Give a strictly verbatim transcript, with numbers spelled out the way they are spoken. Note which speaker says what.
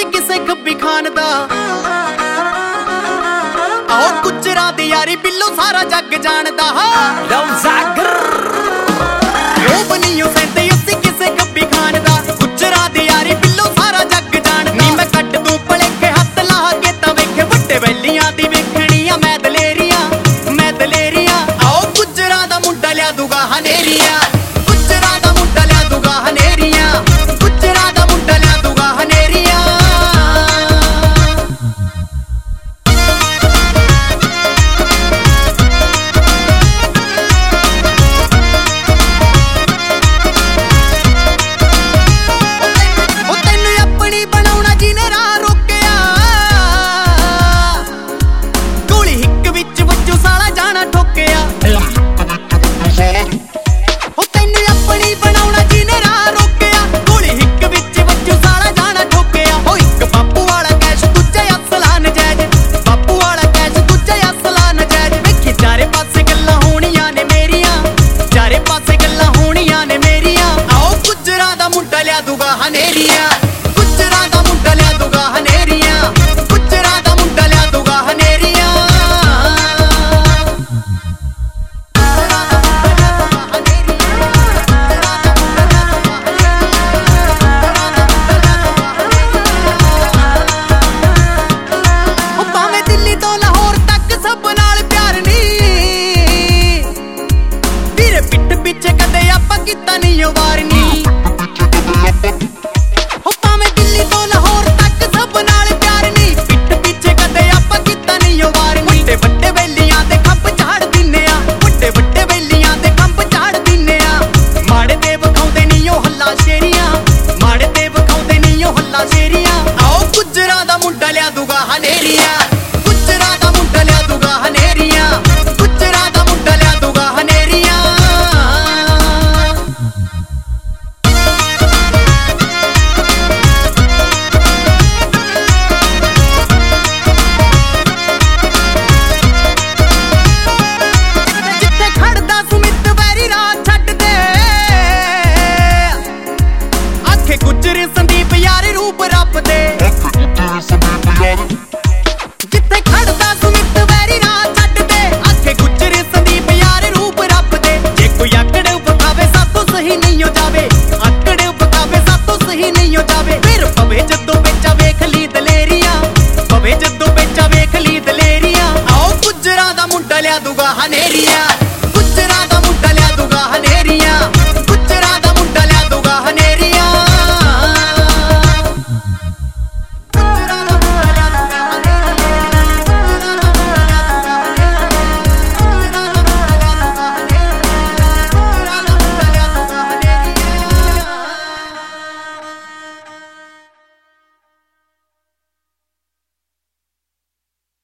Speaker 1: ਕਿਸੇ ਖੱਬੀ ਖਾਨ ਦਾ। ਆਓ ਗੁੱਜਰਾਂ ਦੀ ਯਾਰੀ ਬਿੱਲੋ ਸਾਰਾ ਜੱਗ ਜਾਣਦਾ। ਉਹ ਬਨੀਓ ਸੈਂਦੇ ਅਸੀਂ ਕਿਸੇ ਖੱਬੀ ਖਾਨ ਦਾ। ਗੁੱਜਰਾਂ ਦੀ ਯਾਰੀ ਬਿੱਲੋ ਸਾਰਾ ਜੱਗ ਜਾਣਦਾ। ਨੀ ਮੈਂ ਕੱਟ ਦੂੰ ਭਲੇਖੇ ਹੱਥ ਲਾ ਕੇ ਤਾਂ ਵੇਖੇ ਵੱਡੇ ਵੈਲੀਆਂ ਦੀ ਵੇਖਣੀਆਂ ਮੈਂ ਦਲੇਰੀਆਂ ਮੈਂ ਦਲੇਰੀਆਂ। ਆਓ ਗੁੱਜਰਾਂ ਦਾ ਮੁੰਡਾ ਲਿਆ ਦੂਗਾ ਹਨੇਰੀਆਂ। ਗੁੱਜਰਾਂ ਦਾ ਮੁੰਡਾ ਲਿਆ ਦੂਗਾ ਹਨੇਰੀਆਂ। ਗੁੱਜਰਾਂ ਦਾ ਮੁੰਡਾ ਲਿਆ ਦੂਗਾ ਹਨੇਰੀਆਂ। ਹਨੇਰੀਆਂ ਗੁੱਜਰਾਂ ਦਾ ਮੁੰਡਾ ਲਿਆ ਦੂਗਾ ਹਨੇਰੀਆਂ। ਗੁੱਜਰਾਂ ਦਾ ਮੁੰਡਾ ਲਿਆ ਦੂਗਾ ਹਨੇਰੀਆਂ। ਉਹ ਭਾਵੇਂ ਦਿੱਲੀ ਤੋਂ ਲਾਹੌਰ ਤੱਕ ਸਭ ਨਾਲ ਪਿਆਰ ਨੀ ਵੀਰੇ ਪਿੱਠ ਪਿੱਛੇ ਕਦੇ ਆਪਾਂ ਕੀਤਾ ਨੀ ਓ ਵਾਰ ਨੀ। ਹਨੇਰੀਆਂ ਗੁੱਜਰਾਂ ਦਾ ਮੁੰਡਾ ਲਿਆ ਦੂਗਾ ਹਨੇਰੀਆਂ। ਗੁੱਜਰਾਂ ਦਾ ਮੁੰਡਾ ਲਿਆ ਦੂਗਾ ਹਨੇਰੀਆਂ। ਜਿੱਥੇ ਖੜਦਾ ਸੁਮਿਤ ਵੈਰੀ ਰਾਹ ਛੱਡ ਦੇ ਆਖੇ ਗੁੱਜਰ ਸੰਦੀਪ ਯਾਰ ਰੂਪ ਰੱਬ ਦੇ।